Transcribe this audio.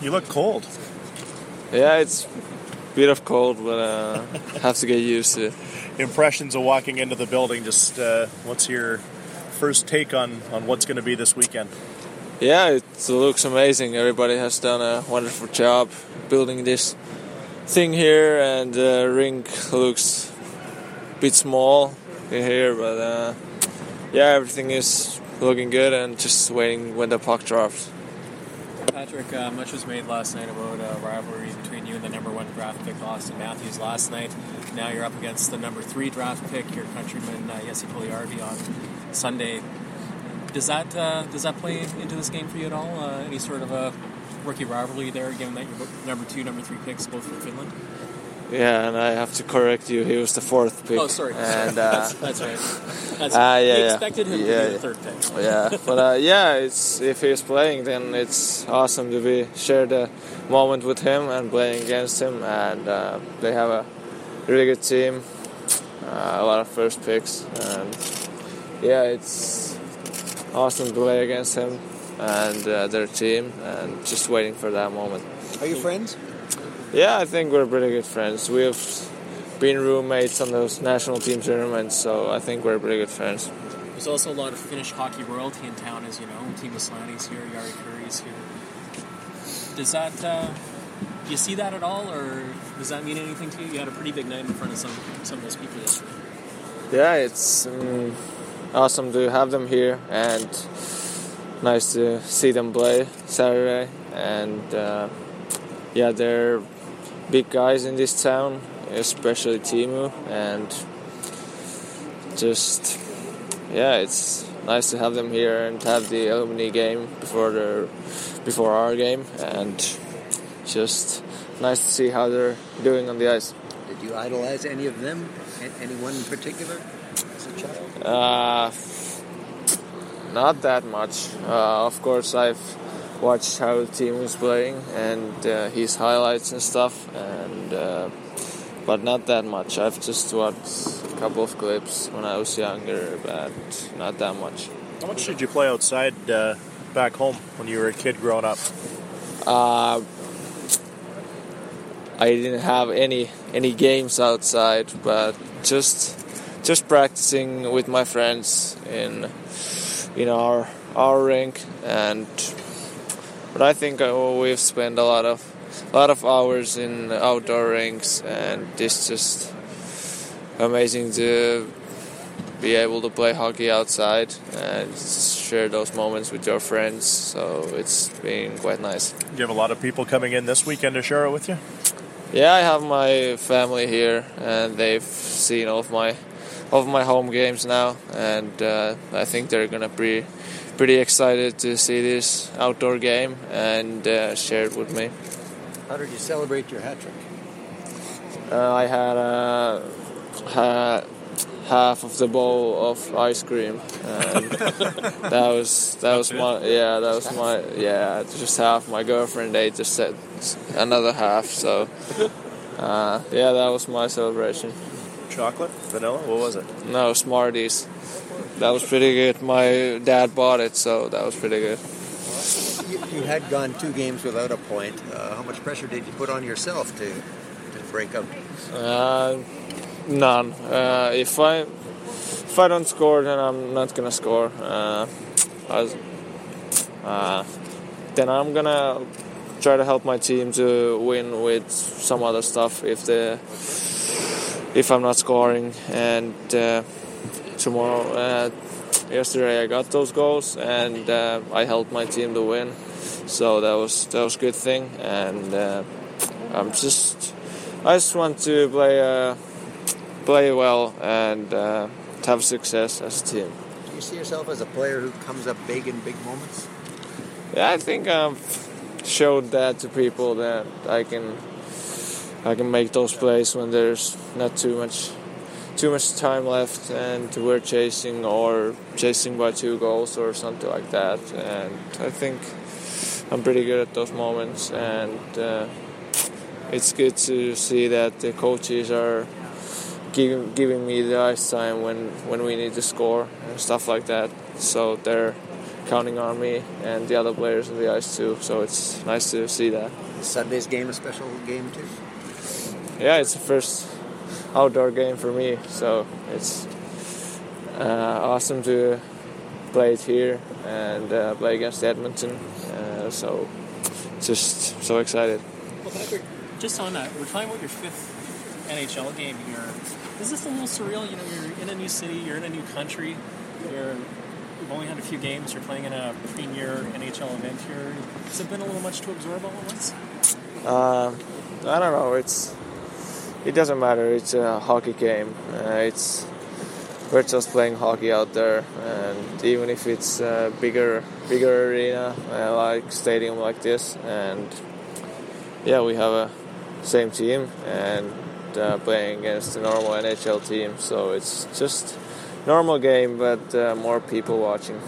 You look cold. Yeah, it's a bit of cold, but have to get used to it. Impressions of walking into the building, just what's your first take on what's going to be this weekend? Yeah, it looks amazing. Everybody has done a wonderful job building this thing here, and the rink looks a bit small in here, but yeah, everything is looking good and just waiting when the puck drops. Patrick, much was made last night about a rivalry between you and the number 1 draft pick, Austin Matthews, last night. Now you're up against the number 3 draft pick, your countryman, Jesse Puljujärvi, on Sunday. Does that play into this game for you at all? Any sort of a rookie rivalry there, given that you're number 2, number 3 picks, both from Finland? Yeah, and I have to correct you. He was the 4th pick. Oh, sorry. And, that's right. We expected him to be the 3rd pick. Yeah, but if he's playing, then it's awesome to share the moment with him and playing against him. And they have a really good team, a lot of first picks, and yeah, it's awesome to play against him and their team, and just waiting for that moment. Are you friends? Yeah, I think we're pretty good friends. We've been roommates on those national team tournaments, so I think we're pretty good friends. There's also a lot of Finnish hockey royalty in town, as you know. Timo Slaney's here, Jari Kurri's here. Does that, do you see that at all, or does that mean anything to you? You had a pretty big night in front of some of those people yesterday. Yeah, it's awesome to have them here, and nice to see them play Saturday. And yeah, they're big guys in this town, especially Timo, and just it's nice to have them here and have the alumni game before our game, and just nice to see how they're doing on the ice. Did you idolize any of them? Anyone in particular as a child? Not that much. Of course, I've watched how Timo is playing and his highlights and stuff, and but not that much. I've just watched a couple of clips when I was younger, but not that much. How much did you play outside back home when you were a kid growing up? I didn't have any games outside, but just practicing with my friends in our rink, but I think we've spent a lot of hours in outdoor rinks, and it's just amazing to be able to play hockey outside and share those moments with your friends. So it's been quite nice. Do you have a lot of people coming in this weekend to share it with you? Yeah, I have my family here, and they've seen all of my home games now, and I think they're gonna be pretty excited to see this outdoor game and share it with me. How did you celebrate your hat trick? I had half of the bowl of ice cream, and that was just half. My girlfriend ate just another half, so that was my celebration. Chocolate? Vanilla? What was it? No, Smarties. That was pretty good. My dad bought it, so that was pretty good. You had gone 2 games without a point. How much pressure did you put on yourself to break up? None. If I don't score, then I'm not gonna score. Then I'm gonna try to help my team to win with some other stuff if I'm not scoring. And yesterday I got those goals, and I helped my team to win. So that was a good thing. And I just want to play well and have success as a team. Do you see yourself as a player who comes up big in big moments? Yeah, I think I've showed that to people, that I can make those plays when there's not too much time left and we're chasing by 2 goals or something like that. And I think I'm pretty good at those moments, and it's good to see that the coaches are giving me the ice time when we need to score and stuff like that. So they're counting on me and the other players on the ice too. So it's nice to see that. Sunday's game a special game too? Yeah, it's the first outdoor game for me, so it's awesome to play it here and play against Edmonton. So just so excited. Well, Patrick, just on that, we're talking about your 5th NHL game here. Is this a little surreal? You know, you're in a new city, you're in a new country, you've only had a few games, you're playing in a premier NHL event here. Has it been a little much to absorb all at once? I don't know. It doesn't matter. It's a hockey game. We're just playing hockey out there, and even if it's a bigger arena, like stadium like this, and yeah, we have a same team and playing against a normal NHL team, so it's just normal game, but more people watching.